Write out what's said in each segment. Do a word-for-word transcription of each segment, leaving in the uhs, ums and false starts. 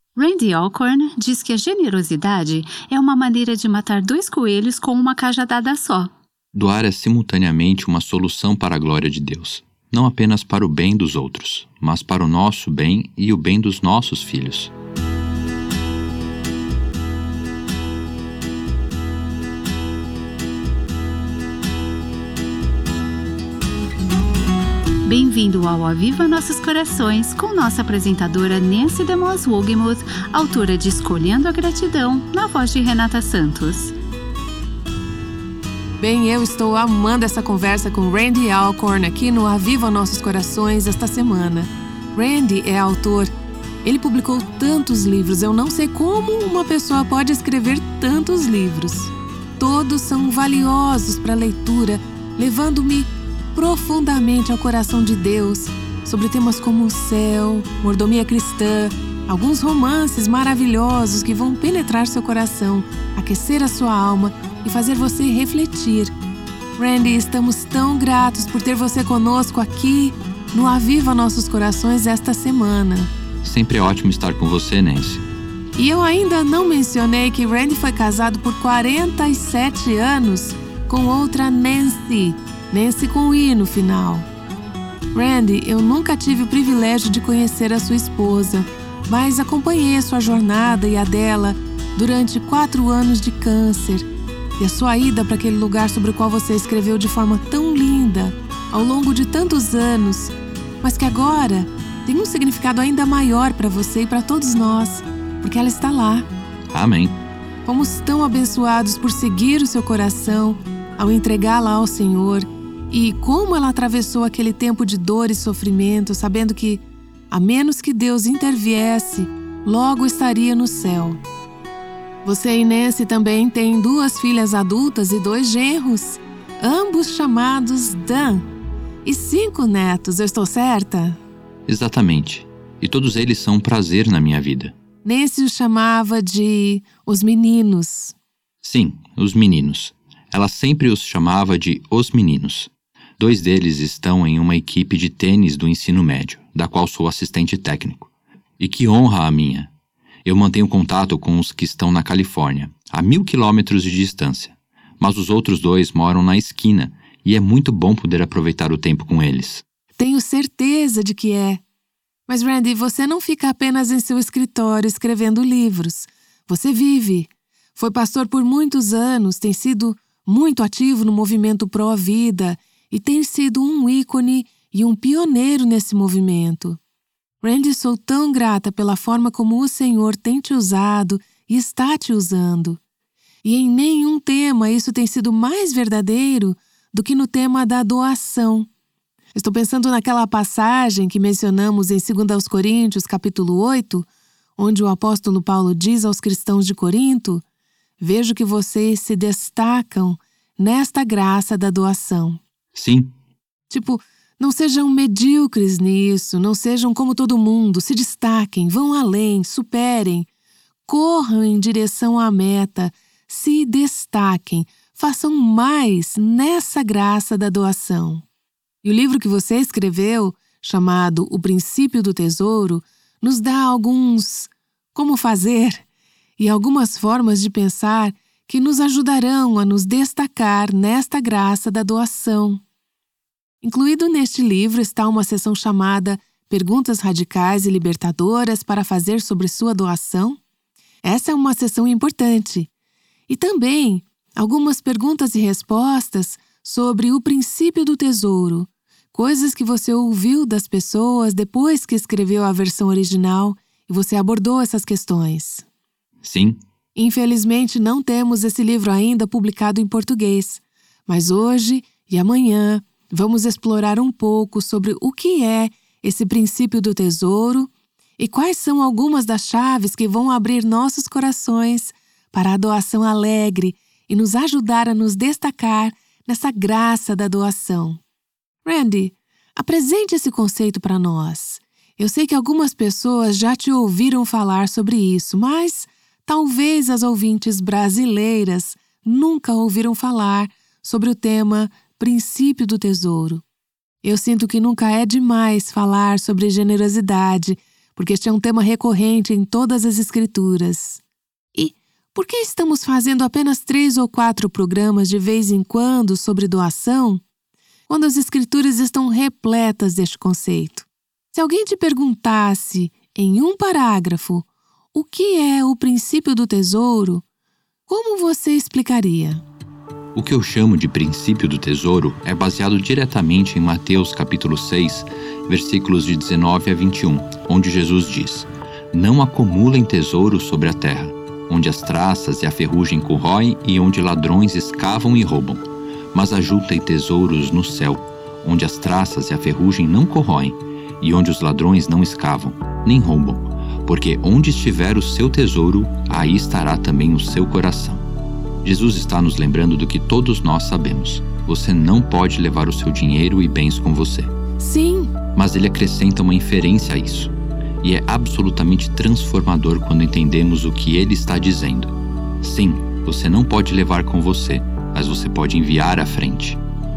Randy Alcorn diz que a generosidade é uma maneira de matar dois coelhos com uma cajadada só. Doar é simultaneamente uma solução para a glória de Deus, não apenas para o bem dos outros, mas para o nosso bem e o bem dos nossos filhos. Bem-vindo ao Aviva Nossos Corações, com nossa apresentadora Nancy DeMoss Wogemuth, autora de Escolhendo a Gratidão, na voz de Renata Santos. Bem, eu estou amando essa conversa com Randy Alcorn aqui no Aviva Nossos Corações esta semana. Randy é autor. Ele publicou tantos livros, eu não sei como uma pessoa pode escrever tantos livros. Todos são valiosos para leitura, levando-me profundamente ao coração de Deus, sobre temas como o céu, mordomia cristã, alguns romances maravilhosos que vão penetrar seu coração, aquecer a sua alma e fazer você refletir. Randy, estamos tão gratos por ter você conosco aqui no Aviva Nossos Corações esta semana. Sempre é ótimo estar com você, Nancy. E eu ainda não mencionei que Randy foi casado por quarenta e sete anos com outra Nancy, Nancy com I no final. Randy, eu nunca tive o privilégio de conhecer a sua esposa, mas acompanhei a sua jornada e a dela durante quatro anos de câncer e a sua ida para aquele lugar sobre o qual você escreveu de forma tão linda ao longo de tantos anos, mas que agora tem um significado ainda maior para você e para todos nós, porque ela está lá. Amém. Fomos tão abençoados por seguir o seu coração ao entregá-la ao Senhor. E como ela atravessou aquele tempo de dor e sofrimento, sabendo que, a menos que Deus interviesse, logo estaria no céu. Você e Nancy também têm duas filhas adultas e dois genros, ambos chamados Dan. E cinco netos, eu estou certa? Exatamente. E todos eles são um prazer na minha vida. Nancy os chamava de os meninos. Sim, os meninos. Ela sempre os chamava de os meninos. Dois deles estão em uma equipe de tênis do ensino médio, da qual sou assistente técnico. E que honra a minha! Eu mantenho contato com os que estão na Califórnia, a mil quilômetros de distância. Mas os outros dois moram na esquina e é muito bom poder aproveitar o tempo com eles. Tenho certeza de que é. Mas, Randy, você não fica apenas em seu escritório escrevendo livros. Você vive. Foi pastor por muitos anos, tem sido muito ativo no movimento pró-vida e tem sido um ícone e um pioneiro nesse movimento. Randy, sou tão grata pela forma como o Senhor tem te usado e está te usando. E em nenhum tema isso tem sido mais verdadeiro do que no tema da doação. Estou pensando naquela passagem que mencionamos em dois Coríntios, capítulo oito, onde o apóstolo Paulo diz aos cristãos de Corinto: vejo que vocês se destacam nesta graça da doação. Sim. Tipo, não sejam medíocres nisso, não sejam como todo mundo, se destaquem, vão além, superem, corram em direção à meta, se destaquem, façam mais nessa graça da doação. E o livro que você escreveu, chamado O Princípio do Tesouro, nos dá alguns como fazer e algumas formas de pensar que nos ajudarão a nos destacar nesta graça da doação. Incluído neste livro está uma seção chamada Perguntas Radicais e Libertadoras para fazer sobre sua doação. Essa é uma seção importante. E também algumas perguntas e respostas sobre o princípio do tesouro, coisas que você ouviu das pessoas depois que escreveu a versão original e você abordou essas questões. Sim. Infelizmente, não temos esse livro ainda publicado em português, mas hoje e amanhã vamos explorar um pouco sobre o que é esse princípio do tesouro e quais são algumas das chaves que vão abrir nossos corações para a doação alegre e nos ajudar a nos destacar nessa graça da doação. Randy, apresente esse conceito para nós. Eu sei que algumas pessoas já te ouviram falar sobre isso, mas talvez as ouvintes brasileiras nunca ouviram falar sobre o tema princípio do tesouro. Eu sinto que nunca é demais falar sobre generosidade, porque este é um tema recorrente em todas as escrituras. E por que estamos fazendo apenas três ou quatro programas de vez em quando sobre doação, quando as escrituras estão repletas deste conceito? Se alguém te perguntasse, em um parágrafo, o que é o princípio do tesouro, como você explicaria? O que eu chamo de princípio do tesouro é baseado diretamente em Mateus capítulo seis, versículos de dezenove a vinte e um, onde Jesus diz: Não acumulem tesouro sobre a terra, onde as traças e a ferrugem corroem e onde ladrões escavam e roubam, mas ajuntem tesouros no céu, onde as traças e a ferrugem não corroem e onde os ladrões não escavam, nem roubam, porque onde estiver o seu tesouro, aí estará também o seu coração. Jesus está nos lembrando do que todos nós sabemos. Você não pode levar o seu dinheiro e bens com você. Sim. Mas ele acrescenta uma inferência a isso. E é absolutamente transformador quando entendemos o que ele está dizendo. Sim, você não pode levar com você, mas você pode enviar à frente.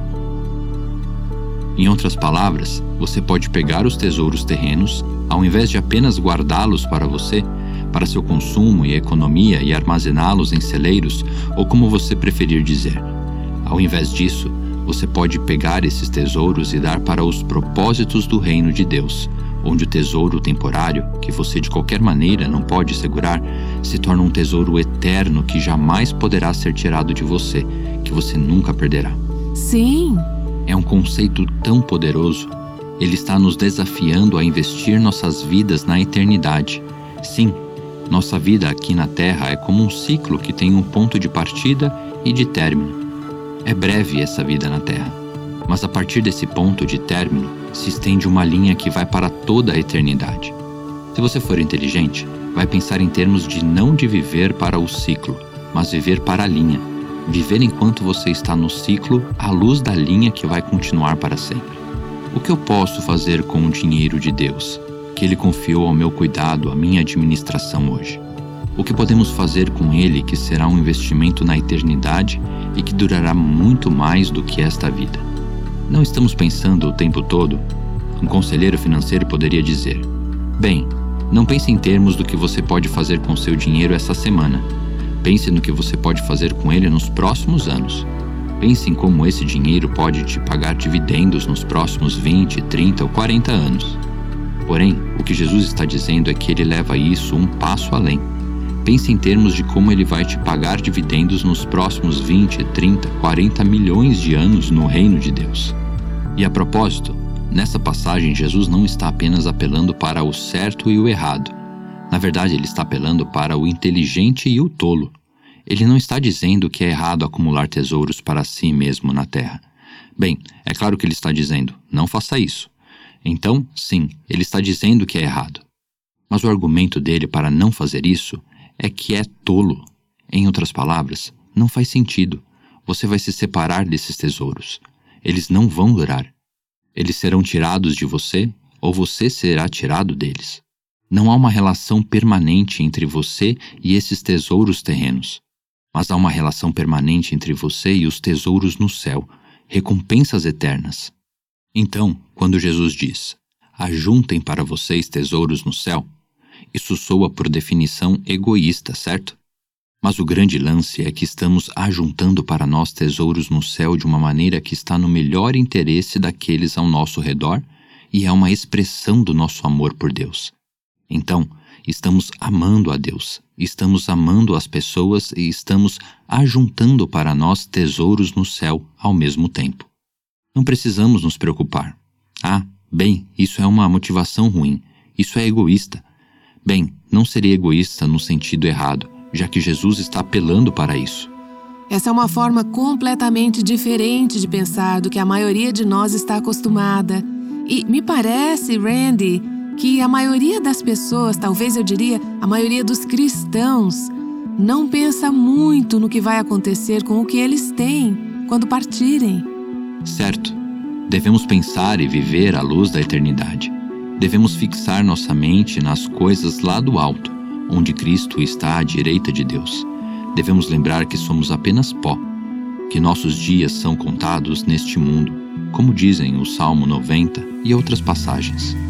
Em outras palavras, você pode pegar os tesouros terrenos, ao invés de apenas guardá-los para você, para seu consumo e economia e armazená-los em celeiros, ou como você preferir dizer. Ao invés disso, você pode pegar esses tesouros e dar para os propósitos do reino de Deus, onde o tesouro temporário, que você de qualquer maneira não pode segurar, se torna um tesouro eterno que jamais poderá ser tirado de você, que você nunca perderá. Sim. É um conceito tão poderoso. Ele está nos desafiando a investir nossas vidas na eternidade. Sim, nossa vida aqui na Terra é como um ciclo que tem um ponto de partida e de término. É breve essa vida na Terra, mas a partir desse ponto de término se estende uma linha que vai para toda a eternidade. Se você for inteligente, vai pensar em termos de não de viver para o ciclo, mas viver para a linha. Viver enquanto você está no ciclo, à luz da linha que vai continuar para sempre. O que eu posso fazer com o dinheiro de Deus, que Ele confiou ao meu cuidado, à minha administração hoje? O que podemos fazer com ele que será um investimento na eternidade e que durará muito mais do que esta vida? Não estamos pensando o tempo todo? Um conselheiro financeiro poderia dizer: bem, não pense em termos do que você pode fazer com seu dinheiro essa semana. Pense no que você pode fazer com ele nos próximos anos. Pense em como esse dinheiro pode te pagar dividendos nos próximos vinte, trinta ou quarenta anos. Porém, o que Jesus está dizendo é que ele leva isso um passo além. Pense em termos de como ele vai te pagar dividendos nos próximos vinte, trinta, quarenta milhões de anos no reino de Deus. E a propósito, nessa passagem Jesus não está apenas apelando para o certo e o errado. Na verdade, ele está apelando para o inteligente e o tolo. Ele não está dizendo que é errado acumular tesouros para si mesmo na terra. Bem, é claro que ele está dizendo: não faça isso. Então, sim, ele está dizendo que é errado. Mas o argumento dele para não fazer isso é que é tolo. Em outras palavras, não faz sentido. Você vai se separar desses tesouros. Eles não vão durar. Eles serão tirados de você ou você será tirado deles. Não há uma relação permanente entre você e esses tesouros terrenos. Mas há uma relação permanente entre você e os tesouros no céu, recompensas eternas. Então, quando Jesus diz: ajuntem para vocês tesouros no céu, isso soa por definição egoísta, certo? Mas o grande lance é que estamos ajuntando para nós tesouros no céu de uma maneira que está no melhor interesse daqueles ao nosso redor e é uma expressão do nosso amor por Deus. Então, estamos amando a Deus, estamos amando as pessoas e estamos ajuntando para nós tesouros no céu ao mesmo tempo. Não precisamos nos preocupar. Ah, bem, isso é uma motivação ruim, isso é egoísta. Bem, não seria egoísta no sentido errado, já que Jesus está apelando para isso. Essa é uma forma completamente diferente de pensar do que a maioria de nós está acostumada. E me parece, Randy, que a maioria das pessoas, talvez eu diria, a maioria dos cristãos, não pensa muito no que vai acontecer com o que eles têm quando partirem. Certo. Devemos pensar e viver à luz da eternidade. Devemos fixar nossa mente nas coisas lá do alto, onde Cristo está à direita de Deus. Devemos lembrar que somos apenas pó, que nossos dias são contados neste mundo, como dizem o Salmo noventa e outras passagens.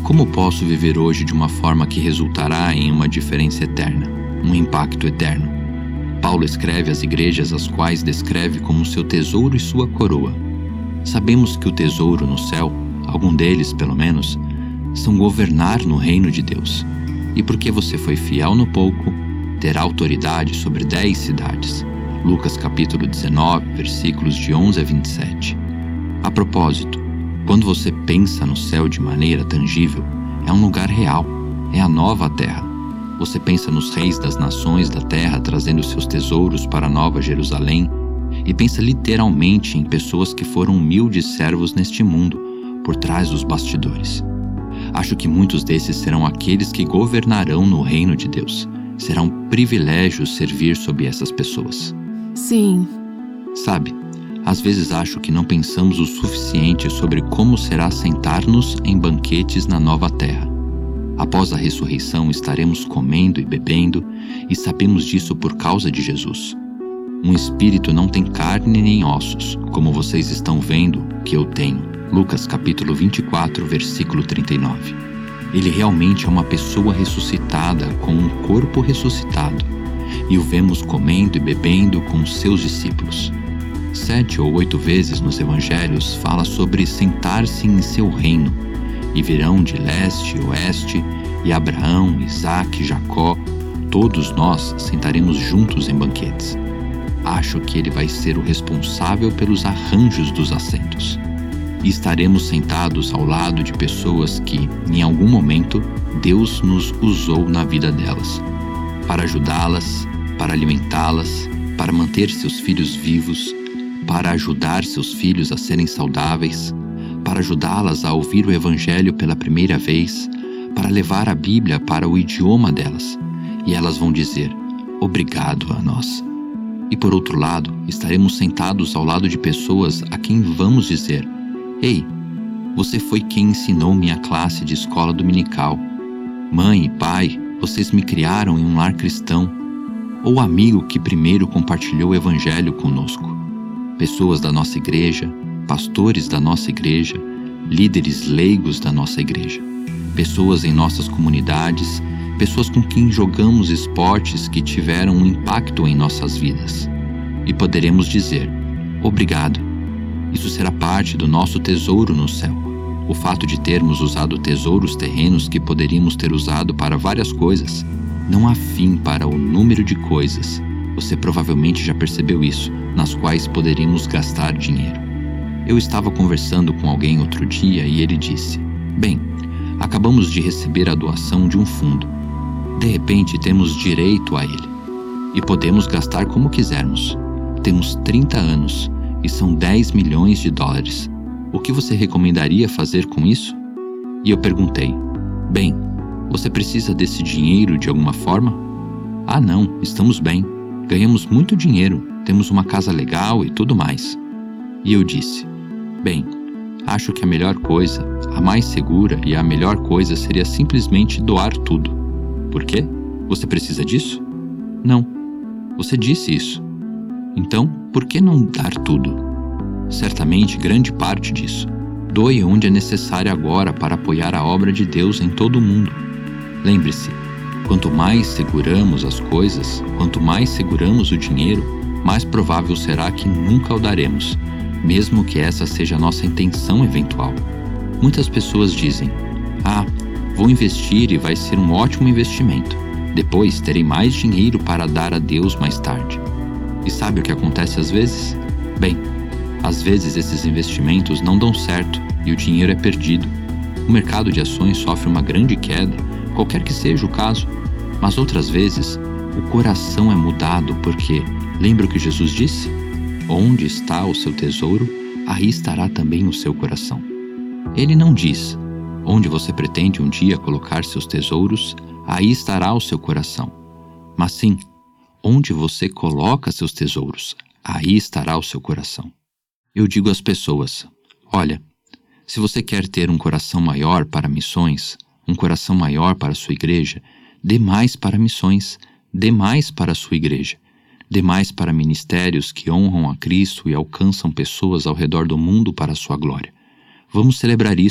Como posso viver hoje de uma forma que resultará em uma diferença eterna, um impacto eterno? Paulo escreve às igrejas as quais descreve como seu tesouro e sua coroa. Sabemos que o tesouro no céu, algum deles pelo menos, são governar no reino de Deus. E porque você foi fiel no pouco, terá autoridade sobre dez cidades. Lucas capítulo dezenove, versículos de onze a vinte e sete. A propósito, quando você pensa no céu de maneira tangível, é um lugar real, é a nova terra. Você pensa nos reis das nações da terra trazendo seus tesouros para a Nova Jerusalém e pensa literalmente em pessoas que foram humildes servos neste mundo, por trás dos bastidores. Acho que muitos desses serão aqueles que governarão no reino de Deus. Será um privilégio servir sob essas pessoas. Sim. Sabe, às vezes acho que não pensamos o suficiente sobre como será sentar-nos em banquetes na nova terra. Após a ressurreição estaremos comendo e bebendo, e sabemos disso por causa de Jesus. Um espírito não tem carne nem ossos, como vocês estão vendo que eu tenho. Lucas capítulo vinte e quatro, versículo trinta e nove. Ele realmente é uma pessoa ressuscitada com um corpo ressuscitado, e o vemos comendo e bebendo com os seus discípulos. Sete ou oito vezes nos evangelhos fala sobre sentar-se em seu reino, e virão de leste e oeste, e Abraão, Isaque, Jacó, todos nós sentaremos juntos em banquetes. Acho que ele vai ser o responsável pelos arranjos dos assentos. E estaremos sentados ao lado de pessoas que, em algum momento, Deus nos usou na vida delas, para ajudá-las, para alimentá-las, para manter seus filhos vivos, para ajudar seus filhos a serem saudáveis, para ajudá-las a ouvir o Evangelho pela primeira vez, para levar a Bíblia para o idioma delas. E elas vão dizer, obrigado a nós. E por outro lado, estaremos sentados ao lado de pessoas a quem vamos dizer, ei, você foi quem ensinou minha classe de escola dominical. Mãe e pai, vocês me criaram em um lar cristão. Ou amigo que primeiro compartilhou o Evangelho conosco. Pessoas da nossa igreja, pastores da nossa igreja, líderes leigos da nossa igreja, pessoas em nossas comunidades, pessoas com quem jogamos esportes que tiveram um impacto em nossas vidas. E poderemos dizer, obrigado. Isso será parte do nosso tesouro no céu. O fato de termos usado tesouros terrenos que poderíamos ter usado para várias coisas, não há fim para o número de coisas, você provavelmente já percebeu isso, nas quais poderíamos gastar dinheiro. Eu estava conversando com alguém outro dia e ele disse, bem, acabamos de receber a doação de um fundo. De repente temos direito a ele. E podemos gastar como quisermos. Temos trinta anos e são dez milhões de dólares. O que você recomendaria fazer com isso? E eu perguntei, bem, você precisa desse dinheiro de alguma forma? Ah não, estamos bem. Ganhamos muito dinheiro, temos uma casa legal e tudo mais. E eu disse, bem, acho que a melhor coisa, a mais segura e a melhor coisa seria simplesmente doar tudo. Por quê? Você precisa disso? Não. Você disse isso. Então, por que não dar tudo? Certamente grande parte disso. Doe onde é necessário agora para apoiar a obra de Deus em todo o mundo. Lembre-se, quanto mais seguramos as coisas, quanto mais seguramos o dinheiro, mais provável será que nunca o daremos, mesmo que essa seja a nossa intenção eventual. Muitas pessoas dizem, ah, vou investir e vai ser um ótimo investimento. Depois terei mais dinheiro para dar a Deus mais tarde. E sabe o que acontece às vezes? Bem, às vezes esses investimentos não dão certo e o dinheiro é perdido. O mercado de ações sofre uma grande queda, qualquer que seja o caso. Mas outras vezes, o coração é mudado porque, lembra o que Jesus disse? Onde está o seu tesouro, aí estará também o seu coração. Ele não diz, onde você pretende um dia colocar seus tesouros, aí estará o seu coração. Mas sim, onde você coloca seus tesouros, aí estará o seu coração. Eu digo às pessoas, olha, se você quer ter um coração maior para missões, um coração maior para a sua igreja, dê mais para missões, dê mais para a sua igreja, dê mais para ministérios que honram a Cristo e alcançam pessoas ao redor do mundo para a sua glória. Vamos celebrar isso,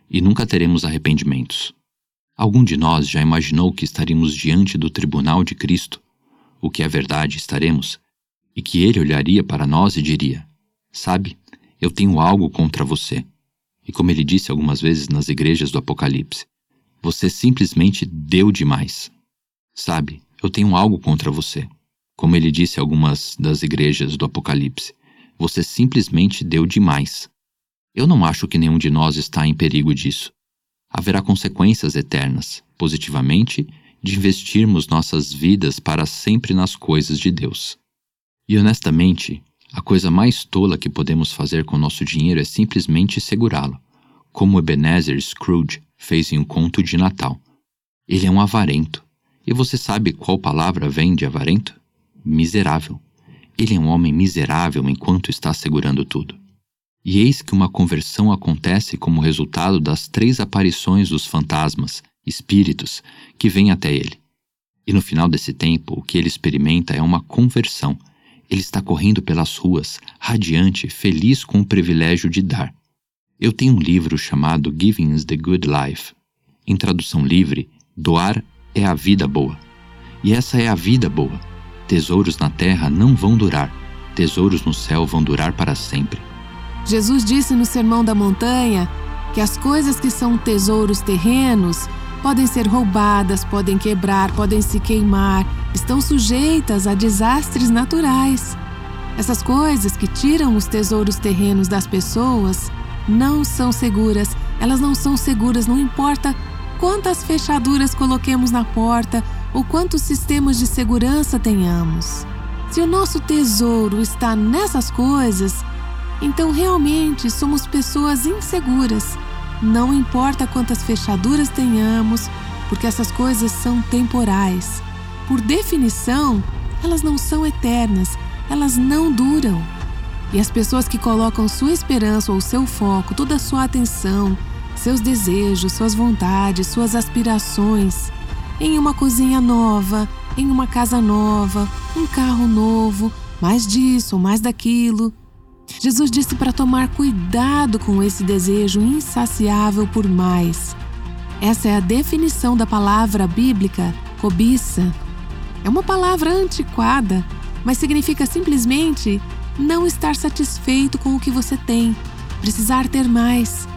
e nunca teremos arrependimentos. Algum de nós já imaginou que estaríamos diante do tribunal de Cristo, o que é verdade estaremos, e que Ele olharia para nós e diria: sabe, eu tenho algo contra você. E como Ele disse algumas vezes nas igrejas do Apocalipse, você simplesmente deu demais. Sabe, eu tenho algo contra você. Como Ele disse a algumas das igrejas do Apocalipse, você simplesmente deu demais. Eu não acho que nenhum de nós está em perigo disso. Haverá consequências eternas, positivamente, de investirmos nossas vidas para sempre nas coisas de Deus. E honestamente, a coisa mais tola que podemos fazer com nosso dinheiro é simplesmente segurá-lo, como Ebenezer Scrooge fez em um conto de Natal. Ele é um avarento. E você sabe qual palavra vem de avarento? Miserável. Ele é um homem miserável enquanto está segurando tudo. E eis que uma conversão acontece como resultado das três aparições dos fantasmas, espíritos, que vêm até ele. E no final desse tempo, o que ele experimenta é uma conversão. Ele está correndo pelas ruas, radiante, feliz com o privilégio de dar. Eu tenho um livro chamado Giving is the Good Life. Em tradução livre, doar é a vida boa. E essa é a vida boa. Tesouros na terra não vão durar. Tesouros no céu vão durar para sempre. Jesus disse no Sermão da Montanha que as coisas que são tesouros terrenos podem ser roubadas, podem quebrar, podem se queimar, estão sujeitas a desastres naturais. Essas coisas que tiram os tesouros terrenos das pessoas não são seguras. Elas não são seguras, não importa quantas fechaduras coloquemos na porta ou quantos sistemas de segurança tenhamos. Se o nosso tesouro está nessas coisas, então realmente somos pessoas inseguras. Não importa quantas fechaduras tenhamos, porque essas coisas são temporais. Por definição, elas não são eternas, elas não duram. E as pessoas que colocam sua esperança ou seu foco, toda a sua atenção, seus desejos, suas vontades, suas aspirações em uma cozinha nova, em uma casa nova, um carro novo, mais disso, mais daquilo. Jesus disse para tomar cuidado com esse desejo insaciável por mais. Essa é a definição da palavra bíblica cobiça. É uma palavra antiquada, mas significa simplesmente não estar satisfeito com o que você tem, precisar ter mais.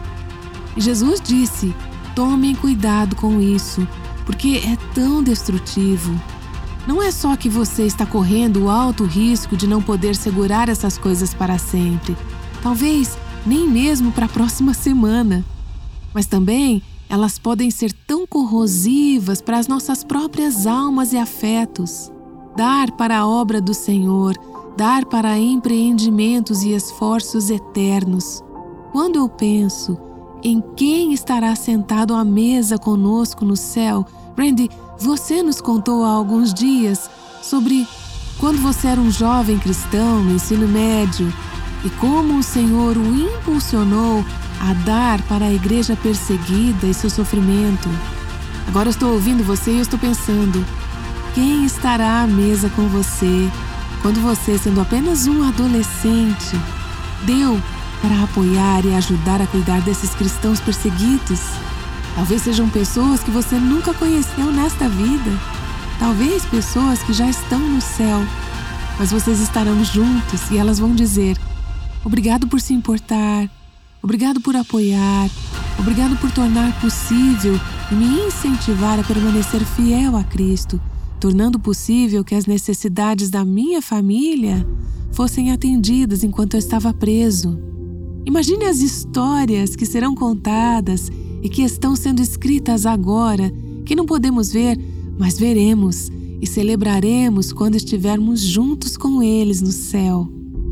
E Jesus disse: tomem cuidado com isso, porque é tão destrutivo. Não é só que você está correndo o alto risco de não poder segurar essas coisas para sempre, talvez nem mesmo para a próxima semana, mas também elas podem ser tão corrosivas para as nossas próprias almas e afetos. Dar para a obra do Senhor, dar para empreendimentos e esforços eternos. Quando eu penso em quem estará sentado à mesa conosco no céu, Randy, você nos contou há alguns dias sobre quando você era um jovem cristão no ensino médio e como o Senhor o impulsionou a dar para a igreja perseguida e seu sofrimento. Agora eu estou ouvindo você e eu estou pensando, quem estará à mesa com você quando você, sendo apenas um adolescente, deu para apoiar e ajudar a cuidar desses cristãos perseguidos? Talvez sejam pessoas que você nunca conheceu nesta vida. Talvez pessoas que já estão no céu. Mas vocês estarão juntos e elas vão dizer: obrigado por se importar, obrigado por apoiar, obrigado por tornar possível e me incentivar a permanecer fiel a Cristo, tornando possível que as necessidades da minha família fossem atendidas enquanto eu estava preso. Imagine as histórias que serão contadas e que estão sendo escritas agora, que não podemos ver, mas veremos e celebraremos quando estivermos juntos com eles no céu.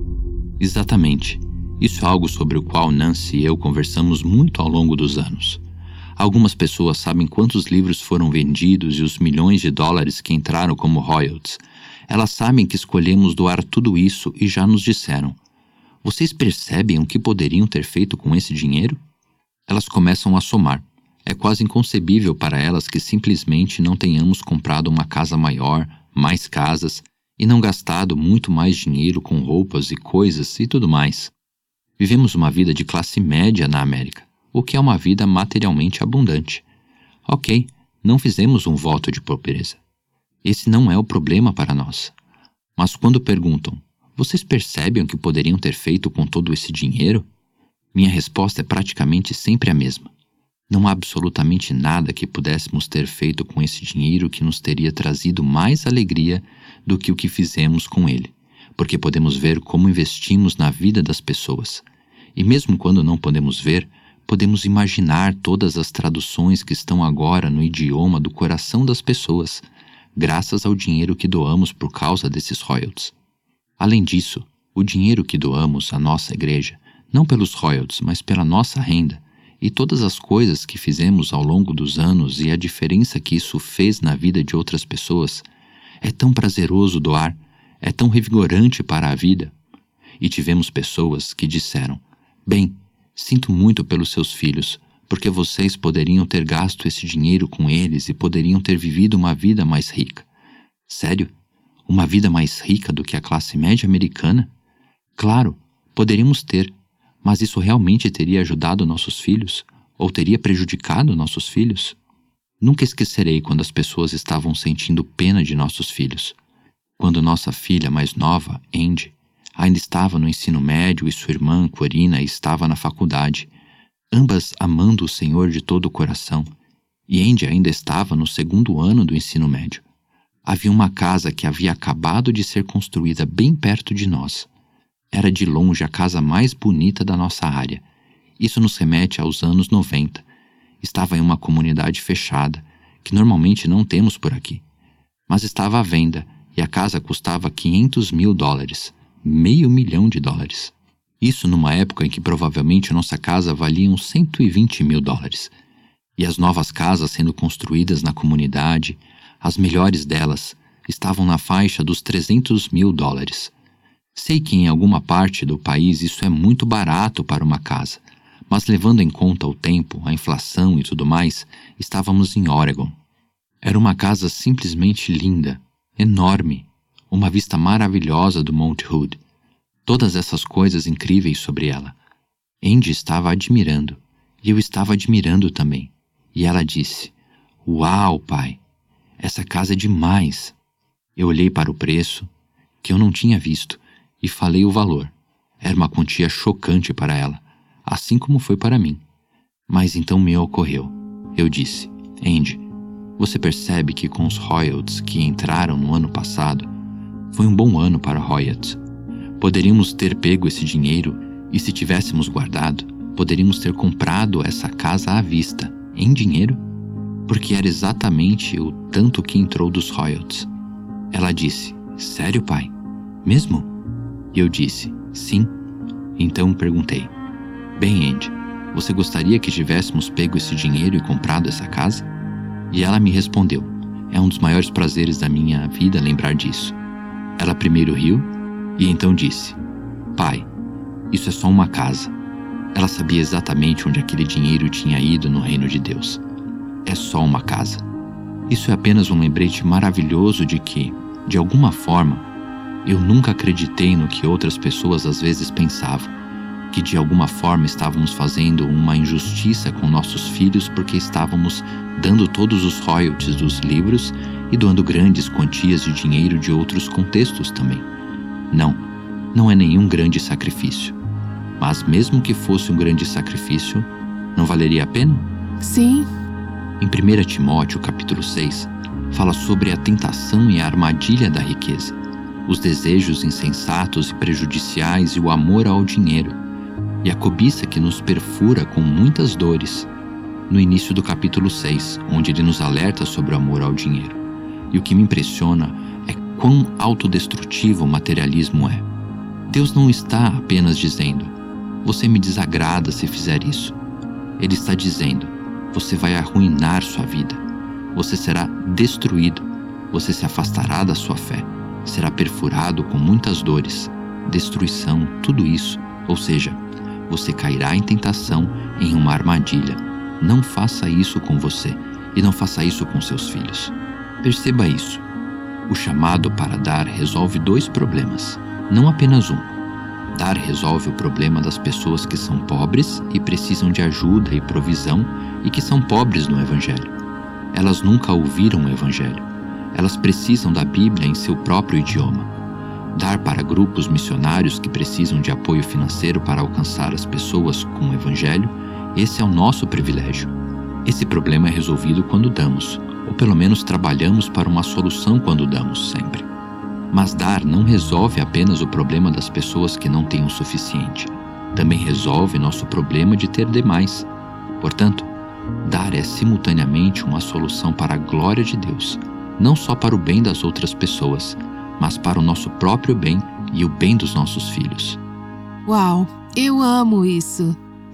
Exatamente. Isso é algo sobre o qual Nancy e eu conversamos muito ao longo dos anos. Algumas pessoas sabem quantos livros foram vendidos e os milhões de dólares que entraram como royalties. Elas sabem que escolhemos doar tudo isso e já nos disseram: vocês percebem o que poderiam ter feito com esse dinheiro? Elas começam a somar. É quase inconcebível para elas que simplesmente não tenhamos comprado uma casa maior, mais casas, e não gastado muito mais dinheiro com roupas e coisas e tudo mais. Vivemos uma vida de classe média na América, o que é uma vida materialmente abundante. Ok, não fizemos um voto de pobreza. Esse não é o problema para nós. Mas quando perguntam, vocês percebem o que poderiam ter feito com todo esse dinheiro? Minha resposta é praticamente sempre a mesma. Não há absolutamente nada que pudéssemos ter feito com esse dinheiro que nos teria trazido mais alegria do que o que fizemos com ele, porque podemos ver como investimos na vida das pessoas. E mesmo quando não podemos ver, podemos imaginar todas as traduções que estão agora no idioma do coração das pessoas, graças ao dinheiro que doamos por causa desses royalties. Além disso, o dinheiro que doamos à nossa igreja, não pelos royalties, mas pela nossa renda, e todas as coisas que fizemos ao longo dos anos e a diferença que isso fez na vida de outras pessoas, é tão prazeroso doar, é tão revigorante para a vida. E tivemos pessoas que disseram, bem, sinto muito pelos seus filhos, porque vocês poderiam ter gasto esse dinheiro com eles e poderiam ter vivido uma vida mais rica. Sério? Uma vida mais rica do que a classe média americana? Claro, poderíamos ter, mas isso realmente teria ajudado nossos filhos? Ou teria prejudicado nossos filhos? Nunca esquecerei quando as pessoas estavam sentindo pena de nossos filhos. Quando nossa filha mais nova, Andy, ainda estava no ensino médio e sua irmã, Corina, estava na faculdade, ambas amando o Senhor de todo o coração, e Andy ainda estava no segundo ano do ensino médio. Havia uma casa que havia acabado de ser construída bem perto de nós. Era de longe a casa mais bonita da nossa área. Isso nos remete aos anos noventa. Estava em uma comunidade fechada, que normalmente não temos por aqui. Mas estava à venda, e a casa custava quinhentos mil dólares, meio milhão de dólares. Isso numa época em que provavelmente nossa casa valia uns cento e vinte mil dólares. E as novas casas sendo construídas na comunidade, as melhores delas, estavam na faixa dos trezentos mil dólares. Sei que em alguma parte do país isso é muito barato para uma casa, mas levando em conta o tempo, a inflação e tudo mais, estávamos em Oregon. Era uma casa simplesmente linda, enorme, uma vista maravilhosa do Monte Hood. Todas essas coisas incríveis sobre ela. Andy estava admirando, e eu estava admirando também. E ela disse, uau, pai, essa casa é demais. Eu olhei para o preço, que eu não tinha visto, e falei o valor. Era uma quantia chocante para ela, assim como foi para mim. Mas então me ocorreu. Eu disse, Andy, você percebe que com os royalties que entraram no ano passado, foi um bom ano para royalties. Poderíamos ter pego esse dinheiro e, se tivéssemos guardado, poderíamos ter comprado essa casa à vista, em dinheiro, porque era exatamente o tanto que entrou dos royalties. Ela disse, sério, pai? Mesmo? E eu disse, sim. Então perguntei, bem, Andy, você gostaria que tivéssemos pego esse dinheiro e comprado essa casa? E ela me respondeu, é um dos maiores prazeres da minha vida lembrar disso. Ela primeiro riu e então disse, pai, isso é só uma casa. Ela sabia exatamente onde aquele dinheiro tinha ido no reino de Deus. É só uma casa. Isso é apenas um lembrete maravilhoso de que, de alguma forma, eu nunca acreditei no que outras pessoas às vezes pensavam, que de alguma forma estávamos fazendo uma injustiça com nossos filhos porque estávamos dando todos os royalties dos livros e doando grandes quantias de dinheiro de outros contextos também. Não, não é nenhum grande sacrifício. Mas mesmo que fosse um grande sacrifício, não valeria a pena? Sim. Em primeiro Timóteo, capítulo seis, fala sobre a tentação e a armadilha da riqueza, os desejos insensatos e prejudiciais e o amor ao dinheiro, e a cobiça que nos perfura com muitas dores, no início do capítulo seis, onde ele nos alerta sobre o amor ao dinheiro. E o que me impressiona é quão autodestrutivo o materialismo é. Deus não está apenas dizendo, você me desagrada se fizer isso. Ele está dizendo, você vai arruinar sua vida. Você será destruído. Você se afastará da sua fé. Será perfurado com muitas dores, destruição, tudo isso. Ou seja, você cairá em tentação, em uma armadilha. Não faça isso com você e não faça isso com seus filhos. Perceba isso. O chamado para dar resolve dois problemas, não apenas um. Dar resolve o problema das pessoas que são pobres e precisam de ajuda e provisão e que são pobres no Evangelho. Elas nunca ouviram o Evangelho. Elas precisam da Bíblia em seu próprio idioma. Dar para grupos missionários que precisam de apoio financeiro para alcançar as pessoas com o Evangelho, esse é o nosso privilégio. Esse problema é resolvido quando damos, ou pelo menos trabalhamos para uma solução quando damos, sempre. Mas dar não resolve apenas o problema das pessoas que não têm o suficiente. Também resolve nosso problema de ter demais. Portanto, dar é simultaneamente uma solução para a glória de Deus, não só para o bem das outras pessoas, mas para o nosso próprio bem e o bem dos nossos filhos. Uau, eu amo isso!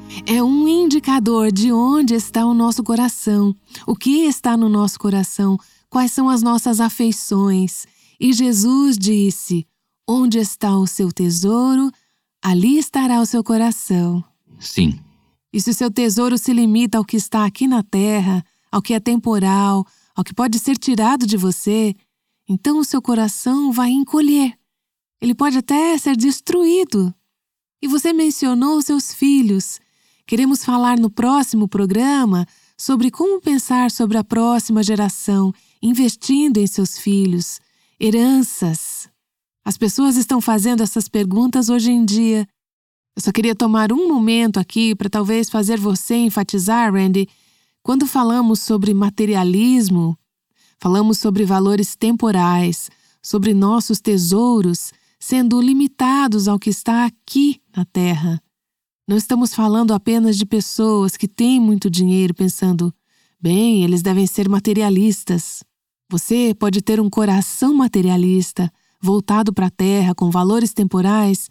É um indicador de onde está o nosso coração, o que está no nosso coração, quais são as nossas afeições. E Jesus disse: onde está o seu tesouro, ali estará o seu coração. Sim. E se o seu tesouro se limita ao que está aqui na terra, ao que é temporal, ao que pode ser tirado de você, então o seu coração vai encolher. Ele pode até ser destruído. E você mencionou os seus filhos. Queremos falar no próximo programa sobre como pensar sobre a próxima geração, investindo em seus filhos. Heranças. As pessoas estão fazendo essas perguntas hoje em dia. Eu só queria tomar um momento aqui para talvez fazer você enfatizar, Randy, quando falamos sobre materialismo, falamos sobre valores temporais, sobre nossos tesouros sendo limitados ao que está aqui na Terra. Não estamos falando apenas de pessoas que têm muito dinheiro pensando, bem, eles devem ser materialistas. Você pode ter um coração materialista, voltado para a terra, com valores temporais,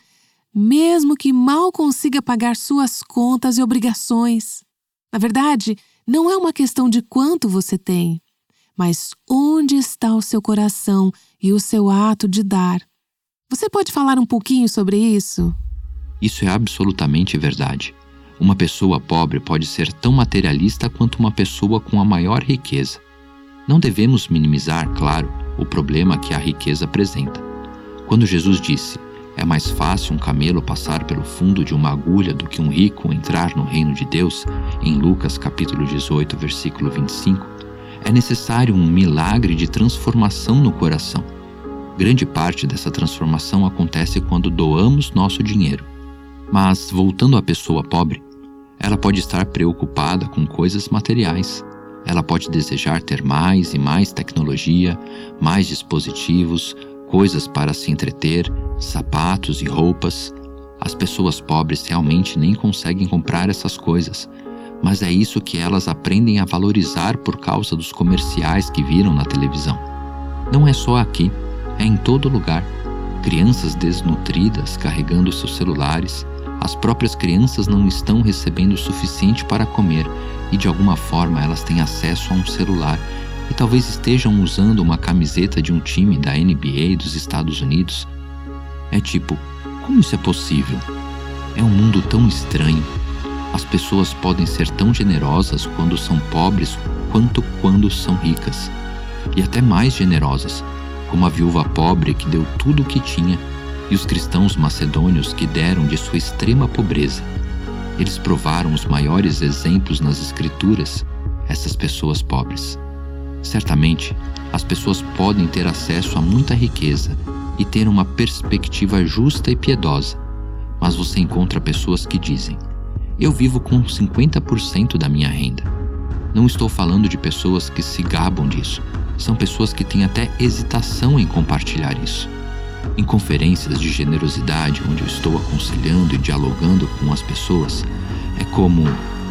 mesmo que mal consiga pagar suas contas e obrigações. Na verdade, não é uma questão de quanto você tem, mas onde está o seu coração e o seu ato de dar. Você pode falar um pouquinho sobre isso? Isso é absolutamente verdade. Uma pessoa pobre pode ser tão materialista quanto uma pessoa com a maior riqueza. Não devemos minimizar, claro, o problema que a riqueza apresenta. Quando Jesus disse, é mais fácil um camelo passar pelo fundo de uma agulha do que um rico entrar no reino de Deus, em Lucas capítulo dezoito, versículo vinte e cinco, é necessário um milagre de transformação no coração. Grande parte dessa transformação acontece quando doamos nosso dinheiro. Mas, voltando à pessoa pobre, ela pode estar preocupada com coisas materiais. Ela pode desejar ter mais e mais tecnologia, mais dispositivos, coisas para se entreter, sapatos e roupas. As pessoas pobres realmente nem conseguem comprar essas coisas, mas é isso que elas aprendem a valorizar por causa dos comerciais que viram na televisão. Não é só aqui, é em todo lugar. Crianças desnutridas carregando seus celulares. As próprias crianças não estão recebendo o suficiente para comer e de alguma forma elas têm acesso a um celular e talvez estejam usando uma camiseta de um time da N B A dos Estados Unidos. É tipo, como isso é possível? É um mundo tão estranho. As pessoas podem ser tão generosas quando são pobres quanto quando são ricas. E até mais generosas, como a viúva pobre que deu tudo o que tinha e os cristãos macedônios que deram de sua extrema pobreza. Eles provaram os maiores exemplos nas Escrituras, essas pessoas pobres. Certamente, as pessoas podem ter acesso a muita riqueza e ter uma perspectiva justa e piedosa, mas você encontra pessoas que dizem, eu vivo com cinquenta por cento da minha renda. Não estou falando de pessoas que se gabam disso, são pessoas que têm até hesitação em compartilhar isso. Em conferências de generosidade, onde eu estou aconselhando e dialogando com as pessoas, é como,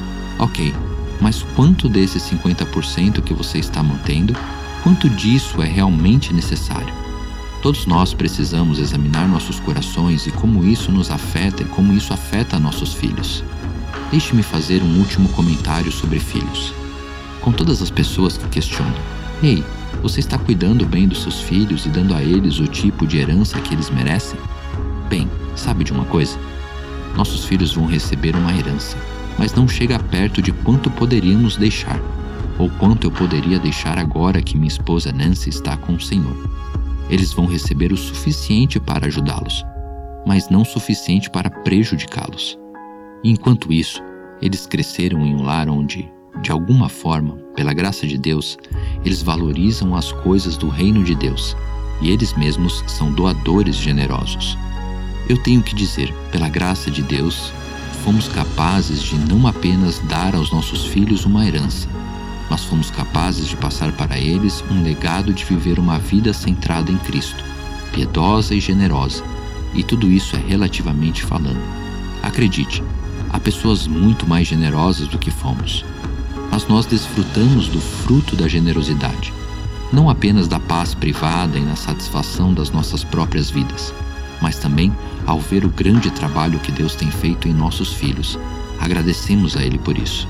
ok, mas quanto desses cinquenta por cento que você está mantendo, quanto disso é realmente necessário? Todos nós precisamos examinar nossos corações e como isso nos afeta e como isso afeta nossos filhos. Deixe-me fazer um último comentário sobre filhos. Com todas as pessoas que questionam, ei, você está cuidando bem dos seus filhos e dando a eles o tipo de herança que eles merecem? Bem, sabe de uma coisa? Nossos filhos vão receber uma herança, mas não chega perto de quanto poderíamos deixar, ou quanto eu poderia deixar agora que minha esposa Nancy está com o Senhor. Eles vão receber o suficiente para ajudá-los. mas não suficiente para prejudicá-los. E enquanto isso, eles cresceram em um lar onde, de alguma forma, pela graça de Deus, eles valorizam as coisas do reino de Deus e eles mesmos são doadores generosos. Eu tenho que dizer, pela graça de Deus, fomos capazes de não apenas dar aos nossos filhos uma herança, mas fomos capazes de passar para eles um legado de viver uma vida centrada em Cristo, piedosa e generosa, e tudo isso é relativamente falando. Acredite, há pessoas muito mais generosas do que fomos, mas nós desfrutamos do fruto da generosidade, não apenas da paz privada e na satisfação das nossas próprias vidas, mas também ao ver o grande trabalho que Deus tem feito em nossos filhos. Agradecemos a Ele por isso.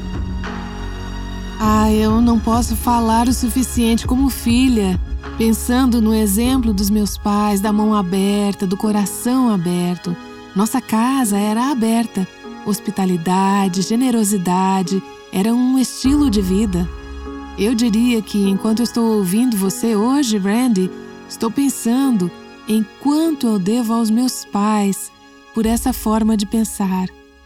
Ah, eu não posso falar o suficiente como filha, pensando no exemplo dos meus pais, da mão aberta, do coração aberto. Nossa casa era aberta. Hospitalidade, generosidade, era um estilo de vida. Eu diria que enquanto eu estou ouvindo você hoje, Randy, estou pensando em quanto eu devo aos meus pais por essa forma de pensar.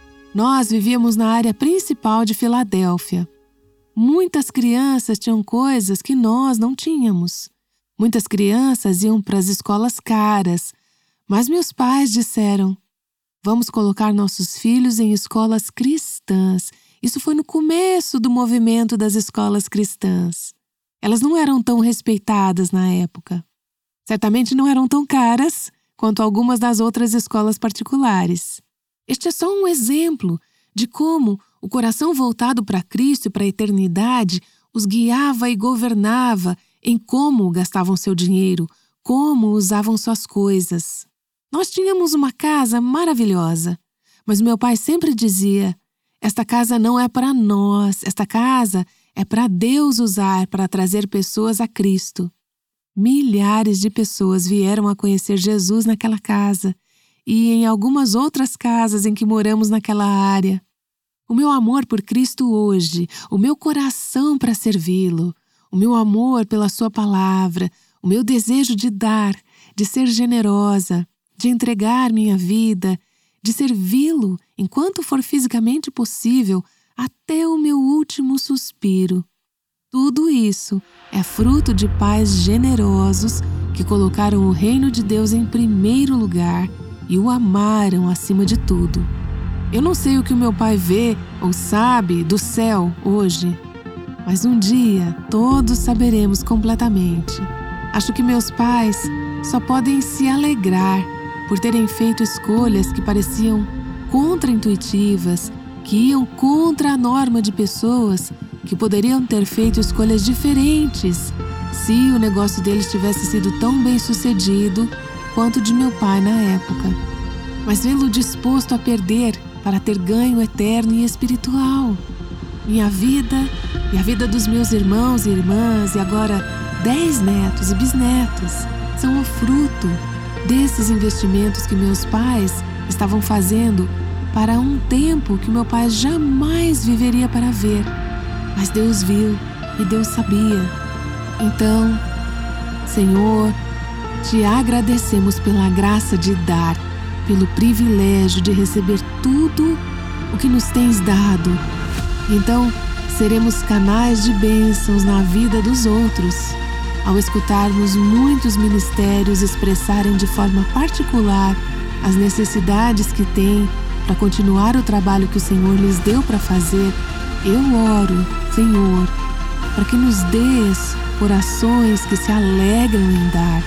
Nós vivíamos na área principal de Filadélfia. Muitas crianças tinham coisas que nós não tínhamos. Muitas crianças iam para as escolas caras, mas meus pais disseram: vamos colocar nossos filhos em escolas cristãs. Isso foi no começo do movimento das escolas cristãs. Elas não eram tão respeitadas na época. Certamente não eram tão caras quanto algumas das outras escolas particulares. Este é só um exemplo de como o coração voltado para Cristo e para a eternidade os guiava e governava em como gastavam seu dinheiro, como usavam suas coisas. Nós tínhamos uma casa maravilhosa, mas meu pai sempre dizia: esta casa não é para nós, esta casa é para Deus usar para trazer pessoas a Cristo. Milhares de pessoas vieram a conhecer Jesus naquela casa e em algumas outras casas em que moramos naquela área. O meu amor por Cristo hoje, o meu coração para servi-lo, o meu amor pela sua palavra, o meu desejo de dar, de ser generosa, de entregar minha vida, de servi-lo enquanto for fisicamente possível até o meu último suspiro. Tudo isso é fruto de pais generosos que colocaram o reino de Deus em primeiro lugar e o amaram acima de tudo. Eu não sei o que o meu pai vê ou sabe do céu hoje, mas um dia todos saberemos completamente. Acho que meus pais só podem se alegrar por terem feito escolhas que pareciam contra-intuitivas, que iam contra a norma de pessoas que poderiam ter feito escolhas diferentes se o negócio deles tivesse sido tão bem sucedido quanto o de meu pai na época. Mas vê-lo disposto a perder para ter ganho eterno e espiritual. Minha vida e a vida dos meus irmãos e irmãs e agora dez netos e bisnetos são o fruto desses investimentos que meus pais estavam fazendo para um tempo que meu pai jamais viveria para ver. Mas Deus viu e Deus sabia. Então, Senhor, te agradecemos pela graça de dar, pelo privilégio de receber tudo o que nos tens dado. Então, seremos canais de bênçãos na vida dos outros, ao escutarmos muitos ministérios expressarem de forma particular as necessidades que têm para continuar o trabalho que o Senhor lhes deu para fazer. Eu oro, Senhor, para que nos dês corações que se alegram em dar,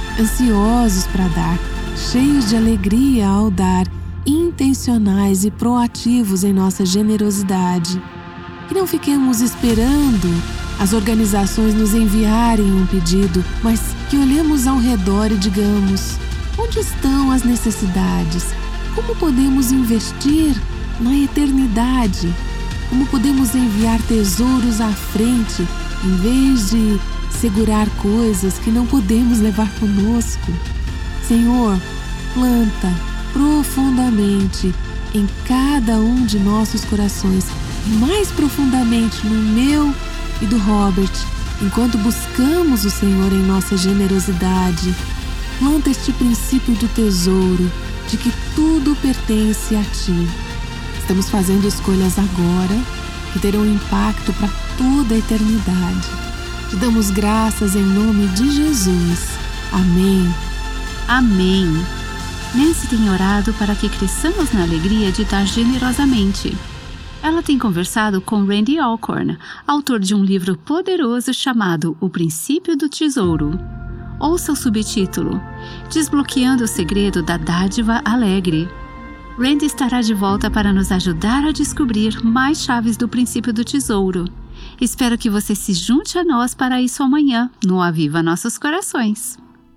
ansiosos para dar, cheios de alegria ao dar, intencionais e proativos em nossa generosidade. Que não fiquemos esperando as organizações nos enviarem um pedido, mas que olhemos ao redor e digamos: onde estão as necessidades? Como podemos investir na eternidade? Como podemos enviar tesouros à frente, em vez de segurar coisas que não podemos levar conosco? Senhor, planta profundamente em cada um de nossos corações, mais profundamente no meu e do Robert, enquanto buscamos o Senhor em nossa generosidade. Planta este princípio do tesouro, de que tudo pertence a Ti. Estamos fazendo escolhas agora que terão impacto para toda a eternidade. Te damos graças em nome de Jesus. Amém. Amém. Nancy tem orado para que cresçamos na alegria de dar generosamente. Ela tem conversado com Randy Alcorn, autor de um livro poderoso chamado O Princípio do Tesouro. Ouça o subtítulo: Desbloqueando o Segredo da Dádiva Alegre. Randy estará de volta para nos ajudar a descobrir mais chaves do princípio do tesouro. Espero que você se junte a nós para isso amanhã, no Aviva Nossos Corações.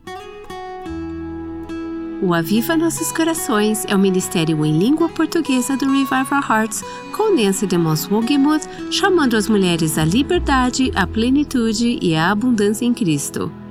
O Aviva Nossos Corações é o ministério em língua portuguesa do Revive Our Hearts, com Nancy DeMoss Wogemuth, chamando as mulheres à liberdade, à plenitude e à abundância em Cristo.